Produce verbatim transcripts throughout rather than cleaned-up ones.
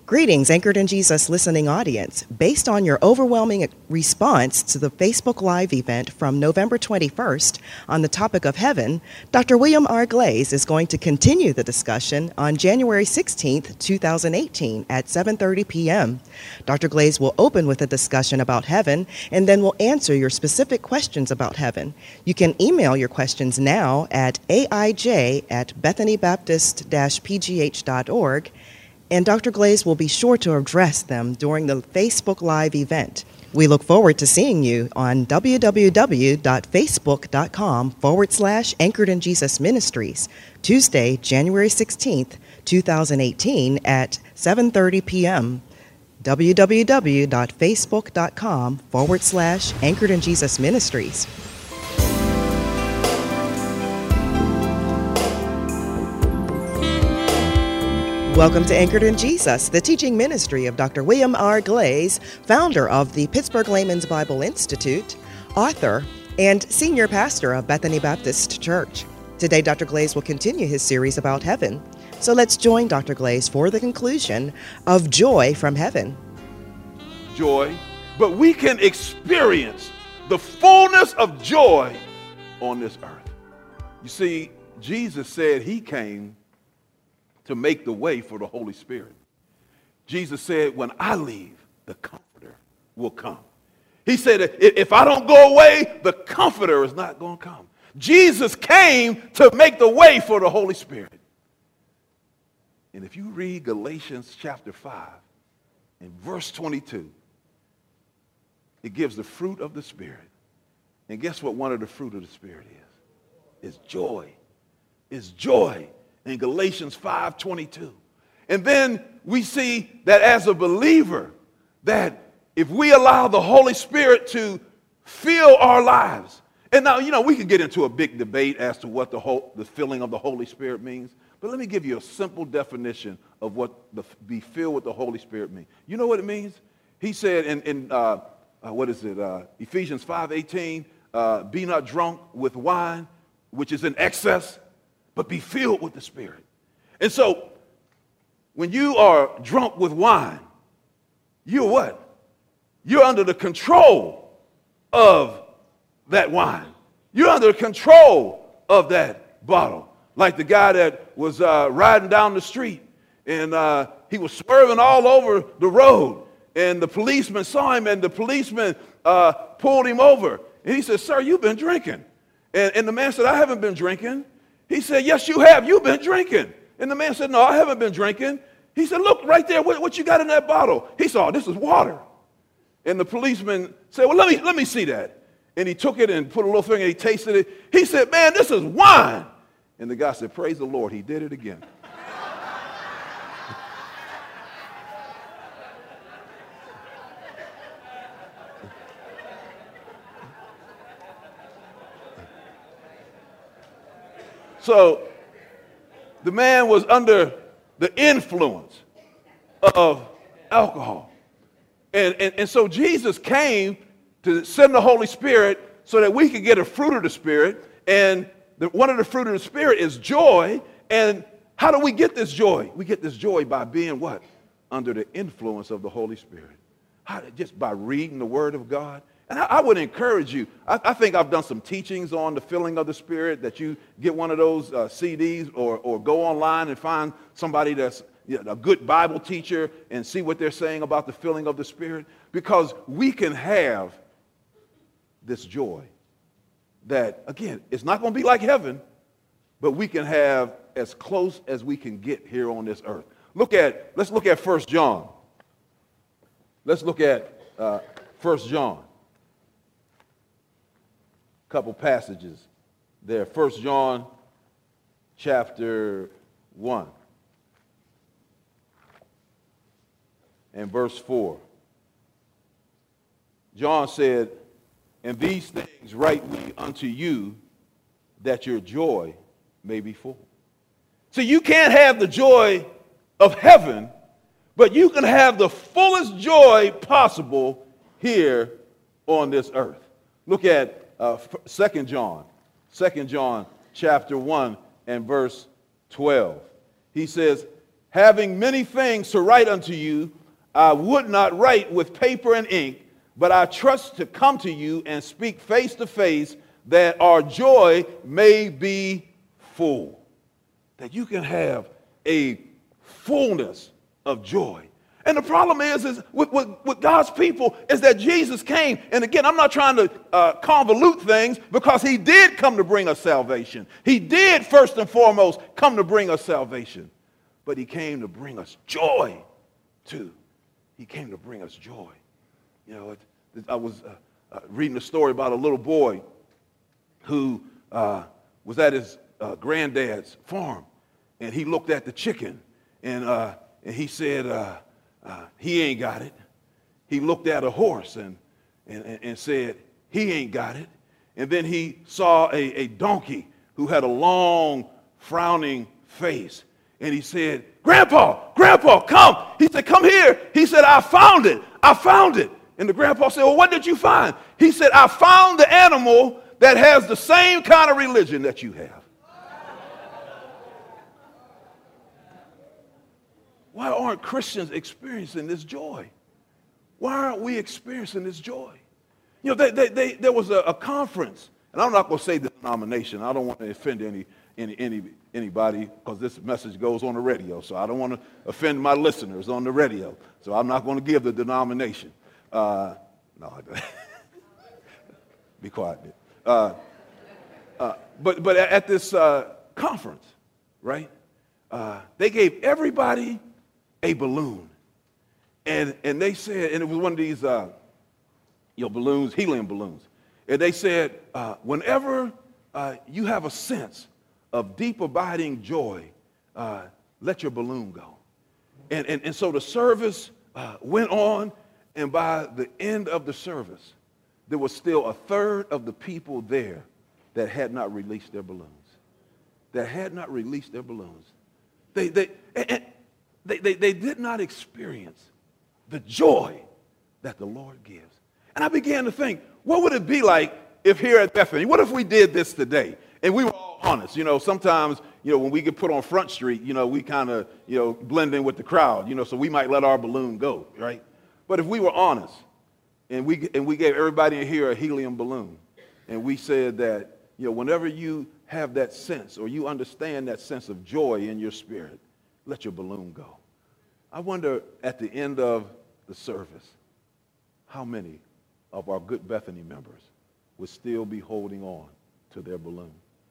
Greetings, Anchored in Jesus listening audience. Based on your overwhelming response to the Facebook Live event from November twenty-first on the topic of heaven, Doctor William R. Glaze is going to continue the discussion on January sixteenth, two thousand eighteen at seven thirty p.m. Doctor Glaze will open with a discussion about heaven and then will answer your specific questions about heaven. You can email your questions now at A I J at bethany baptist dash p g h dot org. And Doctor Glaze will be sure to address them during the Facebook Live event. We look forward to seeing you on www.facebook.com forward slash Anchored in Jesus Ministries, Tuesday, January sixteenth, two thousand eighteen at seven thirty p.m. www.facebook.com forward slash Anchored in Jesus Ministries. Welcome to Anchored in Jesus, the teaching ministry of Doctor William R. Glaze, founder of the Pittsburgh Layman's Bible Institute, author, and senior pastor of Bethany Baptist Church. Today, Doctor Glaze will continue his series about heaven. So let's join Doctor Glaze for the conclusion of Joy from Heaven. Joy, but we can experience the fullness of joy on this earth. You see, Jesus said he came to make the way for the Holy Spirit. Jesus said, when I leave, the Comforter will come. He said, if I don't go away, the Comforter is not going to come. Jesus came to make the way for the Holy Spirit. And if you read Galatians chapter five and verse twenty-two, it gives the fruit of the Spirit. And guess what one of the fruit of the Spirit is? It's joy. It's joy. In Galatians five twenty-two. And then we see that as a believer, that if we allow the Holy Spirit to fill our lives, and now, you know, we could get into a big debate as to what the whole, the filling of the Holy Spirit means, but let me give you a simple definition of what the, be filled with the Holy Spirit means. You know what it means? He said in, in uh, uh, what is it, uh, Ephesians five eighteen, uh, be not drunk with wine, which is in excess, but be filled with the Spirit. And so, when you are drunk with wine, you're what? You're under the control of that wine. You're under the control of that bottle. Like the guy that was uh, riding down the street, and uh, he was swerving all over the road, and the policeman saw him, and the policeman uh, pulled him over. And he said, sir, you've been drinking. And, and the man said, I haven't been drinking. He said, yes, you have. You've been drinking. And the man said, no, I haven't been drinking. He said, look right there. What, what you got in that bottle? He said, oh, this is water. And the policeman said, well, let me, let me see that. And he took it and put a little finger and he tasted it. He said, man, this is wine. And the guy said, praise the Lord. He did it again. So the man was under the influence of alcohol. And, and, and so Jesus came to send the Holy Spirit so that we could get a fruit of the Spirit. And the, one of the fruit of the Spirit is joy. And how do we get this joy? We get this joy by being what? Under the influence of the Holy Spirit. How, just by reading the Word of God. And I, I would encourage you, I, I think I've done some teachings on the filling of the Spirit, that you get one of those uh, C Ds or, or go online and find somebody that's you know, a good Bible teacher and see what they're saying about the filling of the Spirit. Because we can have this joy that, again, it's not going to be like heaven, but we can have as close as we can get here on this earth. Look at, let's look at First John. Let's look at uh, First John. Couple passages there. First John chapter one and verse four. John said, and these things write we unto you, that your joy may be full. So you can't have the joy of heaven, but you can have the fullest joy possible here on this earth. Look at Uh, Second John, Second John chapter one and verse twelve. He says, having many things to write unto you, I would not write with paper and ink, but I trust to come to you and speak face to face, that our joy may be full. That you can have a fullness of joy. And the problem is, is with, with, with God's people is that Jesus came. And again, I'm not trying to uh, convolute things, because he did come to bring us salvation. He did first and foremost come to bring us salvation. But he came to bring us joy too. He came to bring us joy. You know, it, it, I was uh, uh, reading a story about a little boy who uh, was at his uh, granddad's farm, and he looked at the chicken, and uh, and he said, uh, uh, he ain't got it. He looked at a horse and, and, and said, he ain't got it. And then he saw a, a donkey who had a long, frowning face. And he said, Grandpa, Grandpa, come. He said, come here. He said, I found it. I found it. And the grandpa said, well, what did you find? He said, I found the animal that has the same kind of religion that you have. Why aren't Christians experiencing this joy? Why aren't we experiencing this joy? You know, they, they, they, there was a, a conference, and I'm not going to say the denomination. I don't want to offend any, any, any, anybody, because this message goes on the radio, so I don't want to offend my listeners on the radio. So I'm not going to give the denomination. Uh, no, be quiet. Uh, uh, but but at this uh, conference, right? Uh, they gave everybody a balloon, and and they said, and it was one of these, uh, you know, balloons, helium balloons, and they said, uh, whenever uh, you have a sense of deep abiding joy, uh, let your balloon go, and and and so the service uh, went on. And by the end of the service, there was still a third of the people there that had not released their balloons. That had not released their balloons. They, they, and they, they, they did not experience the joy that the Lord gives. And I began to think, what would it be like if here at Bethany, what if we did this today? And we were all honest. You know, sometimes, you know, when we get put on Front Street, you know, we kind of, you know, blend in with the crowd, you know, so we might let our balloon go, right? But if we were honest, and we and we gave everybody in here a helium balloon, and we said that, you know, whenever you have that sense or you understand that sense of joy in your spirit, let your balloon go. I wonder at the end of the service, how many of our Good Bethany members would still be holding on to their balloon.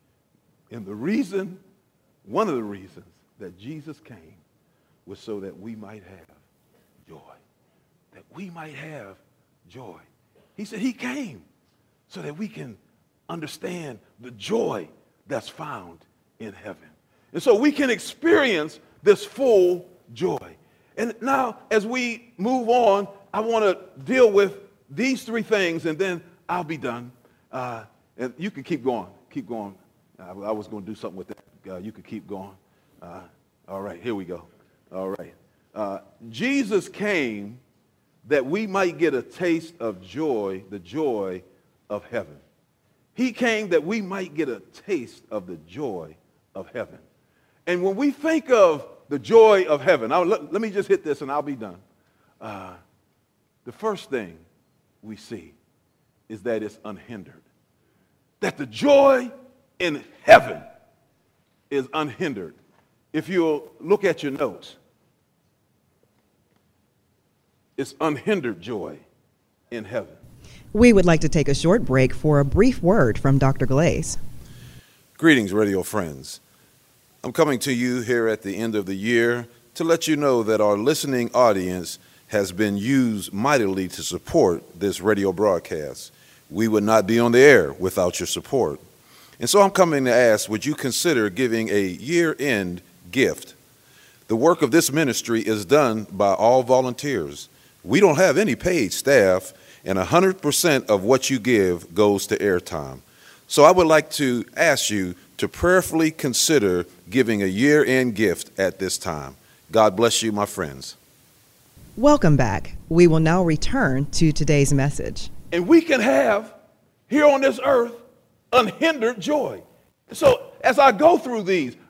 And the reason, one of the reasons that Jesus came was so that we might have joy. That we might have joy. He said he came so that we can understand the joy that's found in heaven. And so we can experience this full joy. And now, as we move on, I want to deal with these three things, and then I'll be done. Uh, and you can keep going. Keep going. I, I was going to do something with that. Uh, you could keep going. Uh, all right, here we go. All right. Uh, Jesus came that we might get a taste of joy, the joy of heaven. He came that we might get a taste of the joy of heaven. And when we think of the joy of heaven, I'll, let, let me just hit this and I'll be done. Uh, the first thing we see is that it's unhindered. That the joy in heaven is unhindered. If you'll look at your notes, it's unhindered joy in heaven. We would like to take a short break for a brief word from Doctor Glaze. Greetings, radio friends. I'm coming to you here at the end of the year to let you know that our listening audience has been used mightily to support this radio broadcast. We would not be on the air without your support. And so I'm coming to ask, would you consider giving a year-end gift? The work of this ministry is done by all volunteers. We don't have any paid staff, and one hundred percent of what you give goes to airtime. So I would like to ask you to prayerfully consider giving a year-end gift at this time. God bless you, my friends. Welcome back. We will now return to today's message. And we can have, here on this earth, unhindered joy. So as I go through these,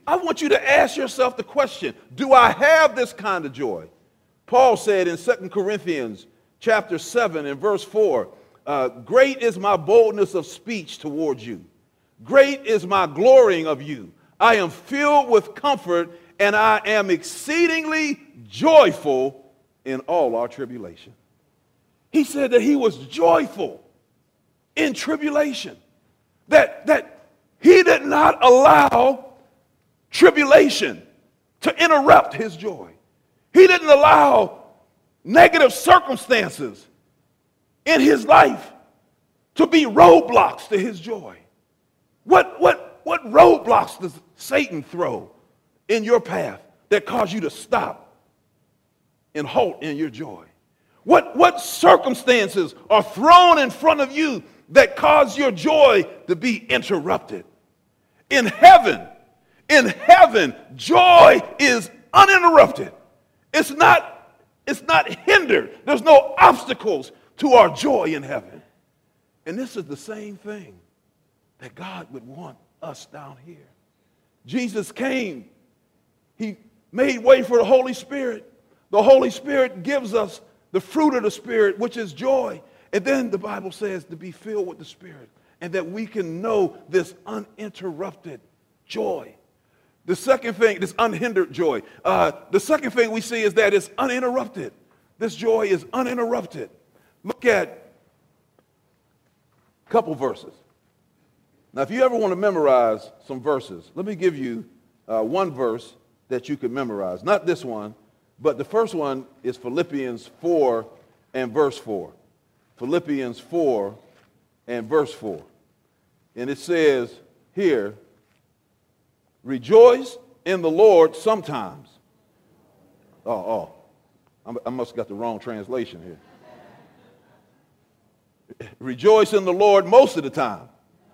I want you to ask yourself the question, do I have this kind of joy? Paul said in Second Corinthians chapter seven and verse four, uh, great is my boldness of speech towards you. Great is my glorying of you. I am filled with comfort, and I am exceedingly joyful in all our tribulation. He said that he was joyful in tribulation, that, that he did not allow tribulation to interrupt his joy. He didn't allow negative circumstances in his life to be roadblocks to his joy. What, what, what roadblocks does Satan throw in your path that cause you to stop and halt in your joy? What, what circumstances are thrown in front of you that cause your joy to be interrupted? In heaven, in heaven, joy is uninterrupted. It's not, it's not hindered. There's no obstacles to our joy in heaven. And this is the same thing that God would want us down here. Jesus came. He made way for the Holy Spirit. The Holy Spirit gives us the fruit of the Spirit, which is joy. And then the Bible says to be filled with the Spirit, and that we can know this uninterrupted joy. The second thing, this unhindered joy. Uh, the second thing we see is that it's uninterrupted. This joy is uninterrupted. Look at a couple verses. Now, if you ever want to memorize some verses, let me give you uh, one verse that you can memorize. Not this one, but the first one is Philippians four and verse four. Philippians four and verse four. And it says here, rejoice in the Lord sometimes. Oh, oh, I'm, I must have got the wrong translation here. Rejoice in the Lord most of the time.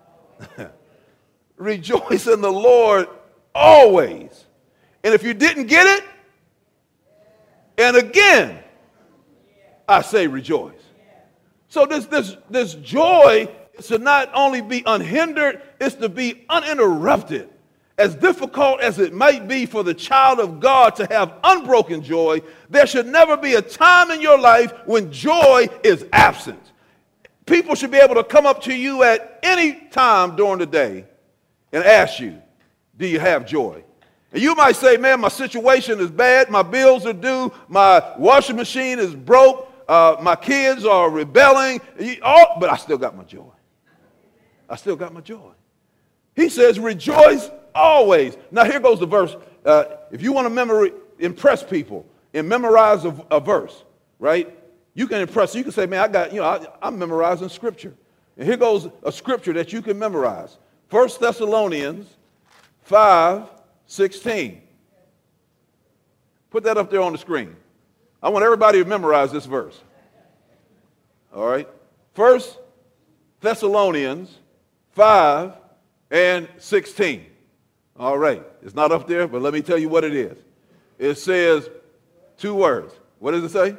Rejoice in the Lord always. And if you didn't get it, and again, I say rejoice. So this, this, this joy is to not only be unhindered, it's to be uninterrupted. As difficult as it might be for the child of God to have unbroken joy, there should never be a time in your life when joy is absent. People should be able to come up to you at any time during the day and ask you, do you have joy? And you might say, man, my situation is bad, my bills are due, my washing machine is broke, uh, my kids are rebelling, oh, but I still got my joy. I still got my joy. He says, rejoice always. Now here goes the verse. Uh, if you want to memory, impress people and memorize a, a verse, right? You can impress. You can say, man, I got, you know, I, I'm memorizing scripture. And here goes a scripture that you can memorize. First Thessalonians five sixteen. Put that up there on the screen. I want everybody to memorize this verse. All right. First Thessalonians five and sixteen. All right. It's not up there, but let me tell you what it is. It says two words. What does it say?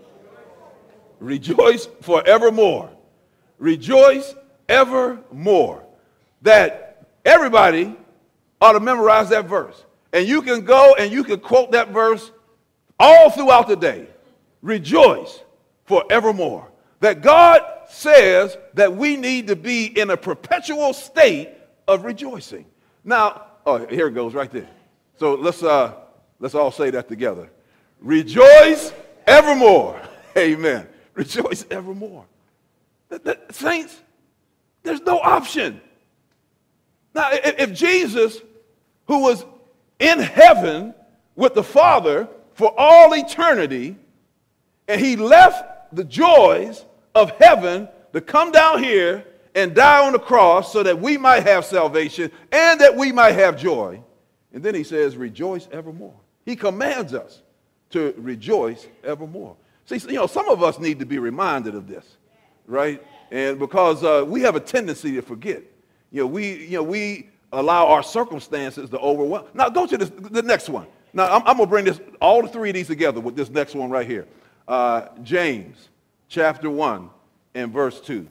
Rejoice forevermore. Rejoice evermore. That everybody ought to memorize that verse. And you can go and you can quote that verse all throughout the day. Rejoice forevermore. That God says that we need to be in a perpetual state of rejoicing. Now, oh, here it goes right there. So let's uh, let's all say that together. Rejoice evermore. Amen. Rejoice evermore. The, the, saints, there's no option. Now, if, if Jesus, who was in heaven with the Father for all eternity, and he left the joys of heaven to come down here and die on the cross so that we might have salvation and that we might have joy. And then he says, rejoice evermore. He commands us to rejoice evermore. See, you know, some of us need to be reminded of this, right? And because uh, we have a tendency to forget. You know, we, you know, we allow our circumstances to overwhelm. Now, go to this, the next one. Now, I'm, I'm going to bring this, all the three of these together with this next one right here. Uh, James chapter one and verse two.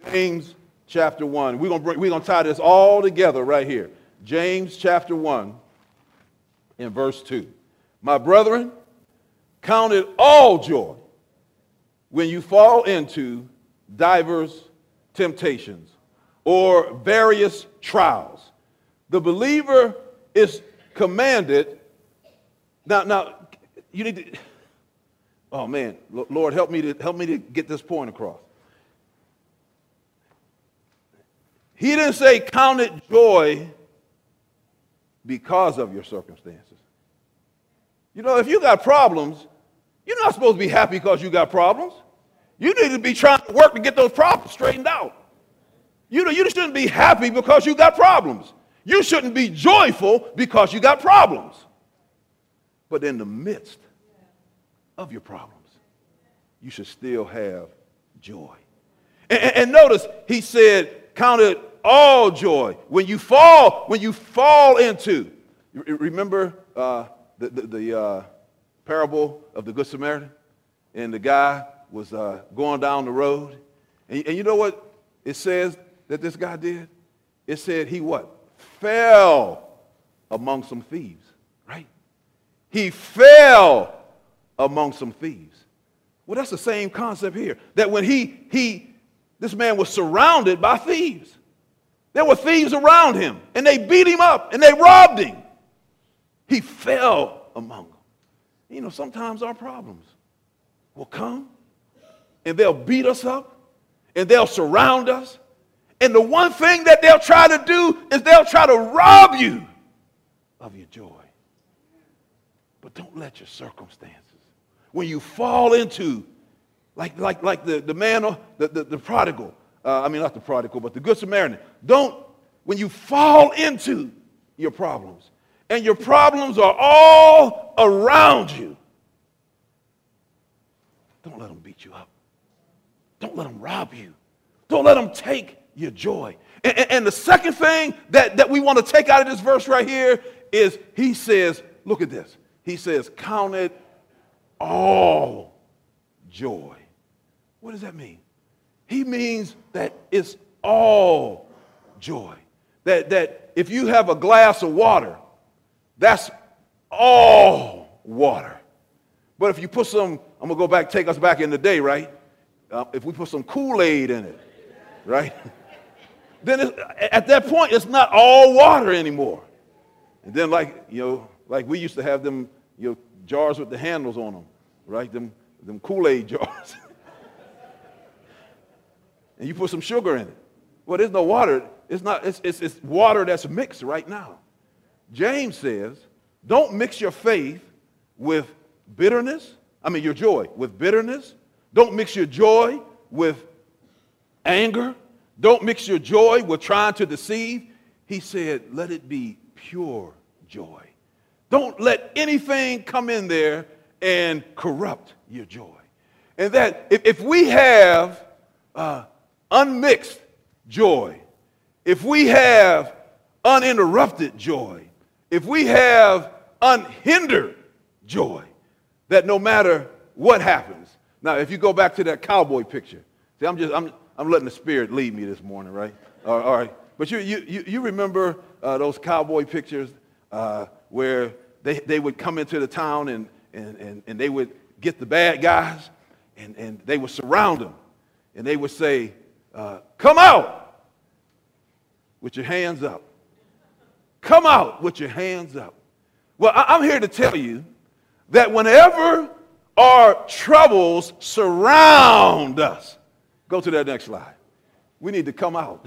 James chapter one. We're going to bring, we're going to tie this all together right here. James chapter one in verse two. My brethren, count it all joy when you fall into divers temptations or various trials. The believer is commanded. Now, now you need to, oh man, Lord, help me to help me to get this point across. He didn't say count it joy because of your circumstances. You know, if you got problems, you're not supposed to be happy because you got problems. You need to be trying to work to get those problems straightened out. You know, you shouldn't be happy because you got problems. You shouldn't be joyful because you got problems. But in the midst of your problems, you should still have joy. And, and, and notice he said, count it all joy when you fall, when you fall into. Remember uh, the, the, the uh, parable of the Good Samaritan? And the guy was uh, going down the road. And, and you know what it says that this guy did? It said he what? Fell among some thieves, right? He fell among some thieves. Well, that's the same concept here. That when he, he, this man was surrounded by thieves. There were thieves around him, and they beat him up, and they robbed him. He fell among them. You know, sometimes our problems will come, and they'll beat us up, and they'll surround us. And the one thing that they'll try to do is they'll try to rob you of your joy. But don't let your circumstances, when you fall into, like, like, like the, the man, the, the, the prodigal, uh, I mean, not the prodigal, but the Good Samaritan, don't, when you fall into your problems, and your problems are all around you, don't let them beat you up. Don't let them rob you. Don't let them take your joy. And, and, and the second thing that, that we want to take out of this verse right here is he says, look at this. He says, count it all joy. What does that mean? He means that it's all joy. That, that if you have a glass of water, that's all water. But if you put some, I'm going to go back, take us back in the day, right? Uh, if we put some Kool-Aid in it, right? Then it, at that point, it's not all water anymore. And then like, you know, like we used to have them, you know, jars with the handles on them, right? Them, them Kool-Aid jars. And you put some sugar in it. Well, there's no water. It's not, it's, it's, it's water that's mixed right now. James says, don't mix your faith with bitterness. I mean, your joy with bitterness. Don't mix your joy with anger. Don't mix your joy with trying to deceive. He said, let it be pure joy. Don't let anything come in there and corrupt your joy. And that if, if we have uh, unmixed joy, if we have uninterrupted joy, if we have unhindered joy, that no matter what happens. Now, if you go back to that cowboy picture, see, I'm just I'm I'm letting the Spirit lead me this morning, right? All right. All right. But you you you remember uh, those cowboy pictures uh, where they, they would come into the town and, and, and, and they would get the bad guys and, and they would surround them and they would say, uh, come out with your hands up. Come out with your hands up. Well, I, I'm here to tell you that whenever our troubles surround us, go to that next slide. We need to come out.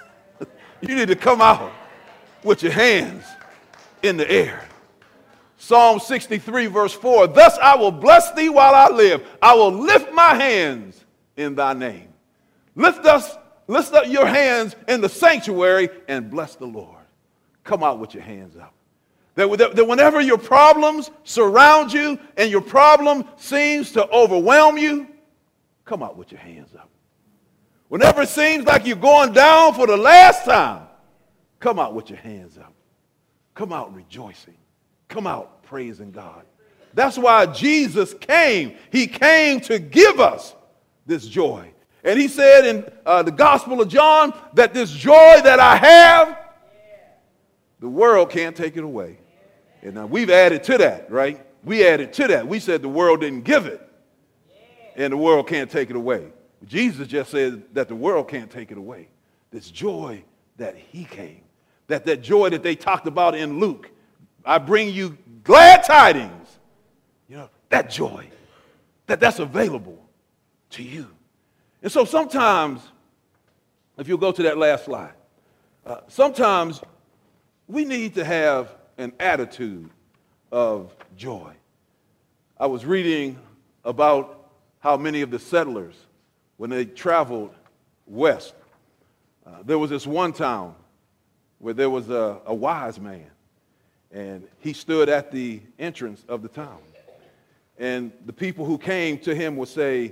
You need to come out with your hands in the air. Psalm sixty-three, verse four, thus I will bless thee while I live. I will lift my hands in thy name. Lift us, lift up your hands in the sanctuary and bless the Lord. Come out with your hands up. That, that, that whenever your problems surround you and your problem seems to overwhelm you, come out with your hands up. Whenever it seems like you're going down for the last time, come out with your hands up. Come out rejoicing. Come out praising God. That's why Jesus came. He came to give us this joy. And he said in uh, the Gospel of John that this joy that I have, the world can't take it away. And now we've added to that, right? We added to that. We said the world didn't give it, and the world can't take it away. Jesus just said that the world can't take it away. This joy that he came, that that joy that they talked about in Luke. I bring you glad tidings. You know, that joy, that that's available to you. And so sometimes, if you'll go to that last slide, uh, sometimes we need to have an attitude of joy. I was reading about how many of the settlers, when they traveled west, uh, there was this one town where there was a, a wise man, and he stood at the entrance of the town. And the people who came to him would say,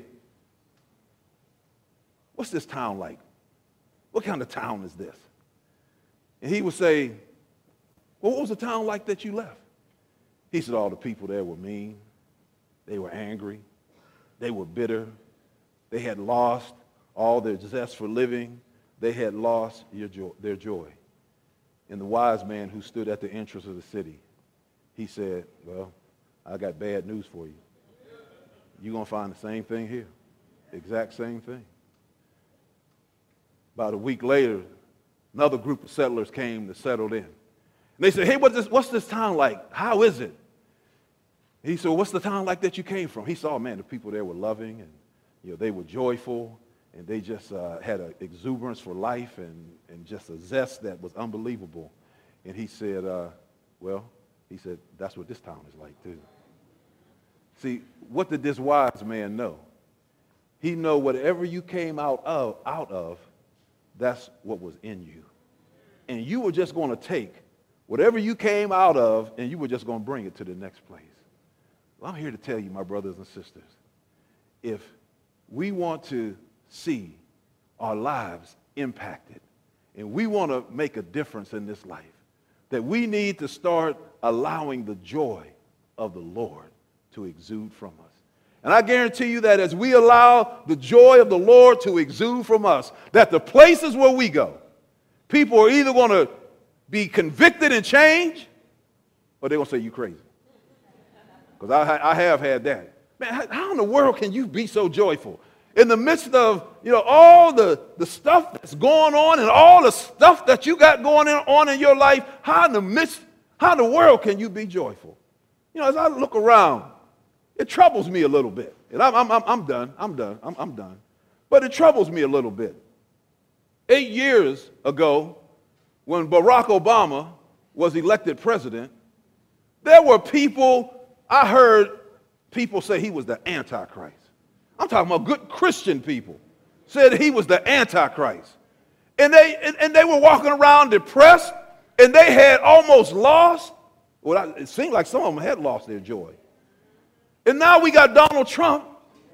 "What's this town like? What kind of town is this?" And he would say, "Well, what was the town like that you left?" He said, "All the people there were mean. They were angry. They were bitter. They had lost all their zest for living. They had lost your joy, their joy." And the wise man who stood at the entrance of the city, he said, "Well, I got bad news for you. You're going to find the same thing here, exact same thing." About a week later, another group of settlers came to settle in. And they said, "Hey, what's this, what's this town like? How is it?" He said, "What's the town like that you came from?" He saw, man, the people there were loving, and you know, they were joyful, and they just uh, had an exuberance for life and, and just a zest that was unbelievable. And he said, uh, well, he said, "That's what this town is like too." See, what did this wise man know? He know whatever you came out of, out of, that's what was in you. And you were just going to take whatever you came out of, and you were just going to bring it to the next place. Well, I'm here to tell you, my brothers and sisters, if we want to see our lives impacted, and we want to make a difference in this life, that we need to start allowing the joy of the Lord to exude from us. And I guarantee you that as we allow the joy of the Lord to exude from us, that the places where we go, people are either going to be convicted and changed, or they're going to say, "You crazy." Because I, I have had that. Man, how, how in the world can you be so joyful? In the midst of, you know, all the, the stuff that's going on and all the stuff that you got going on in your life, how in the midst, how in the world can you be joyful? You know, as I look around, it troubles me a little bit. And I'm, I'm, I'm done. I'm done. I'm, I'm done. But it troubles me a little bit. Eight years ago, when Barack Obama was elected president, there were people, I heard people say he was the Antichrist. I'm talking about good Christian people said he was the Antichrist. And they, and, and they were walking around depressed, and they had almost lost, well, it seemed like some of them had lost their joy. And now we got Donald Trump,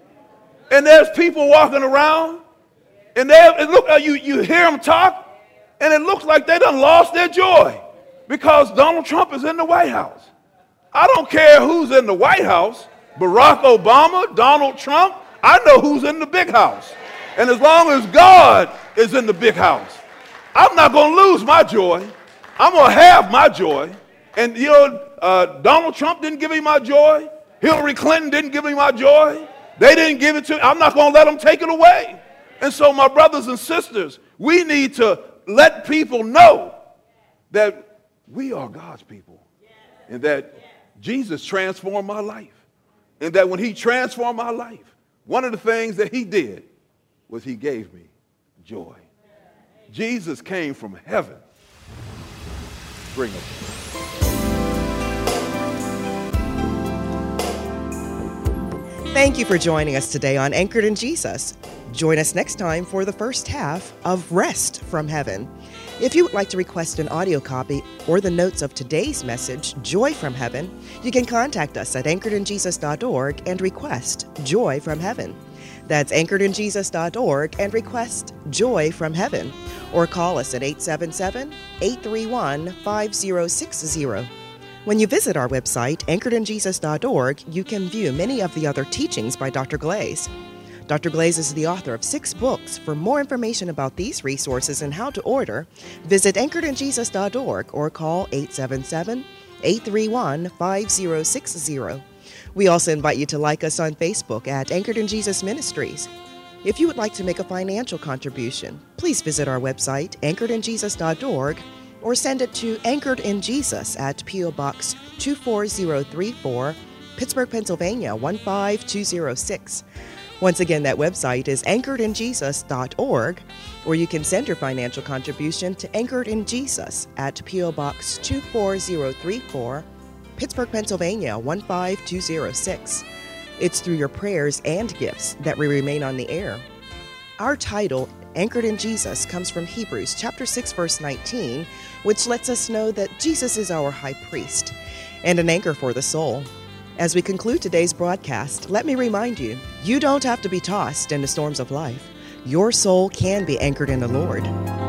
and there's people walking around, and they it look you you hear them talk, and it looks like they done lost their joy because Donald Trump is in the White House. I don't care who's in the White House, Barack Obama, Donald Trump. I know who's in the big house, and as long as God is in the big house, I'm not going to lose my joy. I'm going to have my joy. And you know, uh, Donald Trump didn't give me my joy. Hillary Clinton didn't give me my joy. They didn't give it to me. I'm not going to let them take it away. And so, my brothers and sisters, we need to let people know that we are God's people, and that Jesus transformed my life. And that when he transformed my life, one of the things that he did was he gave me joy. Jesus came from heaven. Bring us. Thank you for joining us today on Anchored in Jesus. Join us next time for the first half of Rest from Heaven. If you would like to request an audio copy or the notes of today's message, Joy from Heaven, you can contact us at anchored in jesus dot org and request Joy from Heaven. That's anchored in jesus dot org and request Joy from Heaven. Or call us at eight seven seven, eight three one, five zero six zero. When you visit our website, anchored in jesus dot org, you can view many of the other teachings by Doctor Glaze. Doctor Glaze is the author of six books. For more information about these resources and how to order, visit anchored in jesus dot org or call eight seven seven, eight three one, five zero six zero. We also invite you to like us on Facebook at Anchored in Jesus Ministries. If you would like to make a financial contribution, please visit our website, anchored in jesus dot org, or send it to Anchored in Jesus at P O. Box two four zero three four, Pittsburgh, Pennsylvania one five two zero six. Once again, that website is anchored in jesus dot org, or you can send your financial contribution to Anchored in Jesus at P O. Box two four zero three four, Pittsburgh, Pennsylvania one five two zero six. It's through your prayers and gifts that we remain on the air. Our title, Anchored in Jesus, comes from Hebrews chapter six, verse nineteen, which lets us know that Jesus is our high priest and an anchor for the soul. As we conclude today's broadcast, let me remind you, you don't have to be tossed in the storms of life. Your soul can be anchored in the Lord.